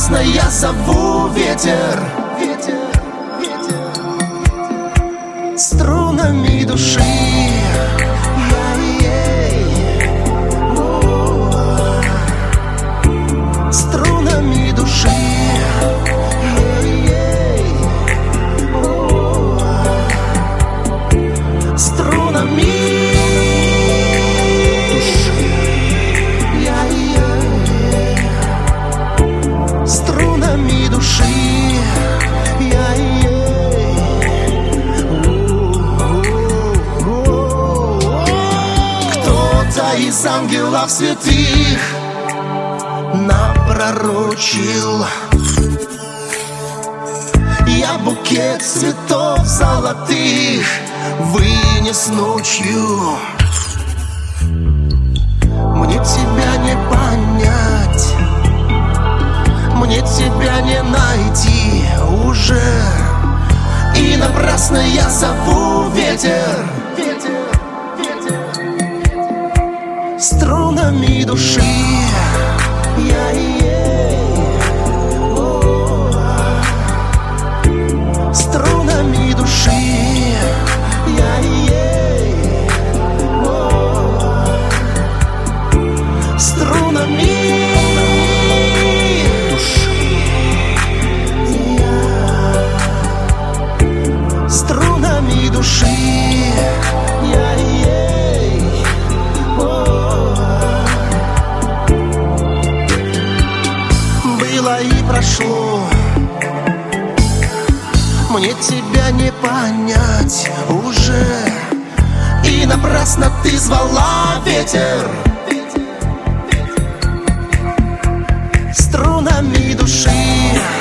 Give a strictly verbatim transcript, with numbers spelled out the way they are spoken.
напрасно я зову ветер, ветер, ветер. Струнами души. Струнами души. Струнами души. Струнами души. Кто-то из ангелов святых напророчил: я букет цветов золотых вынес ночью. Мне тебя не понять, мне тебя не найти уже. И напрасно я зову ветер, ветер, ветер. Струнами души. Струнами души. Струнами души. Струнами души. Было и прошло, мне тебя не понять уже. И напрасно ты звала ветер. Струнами души.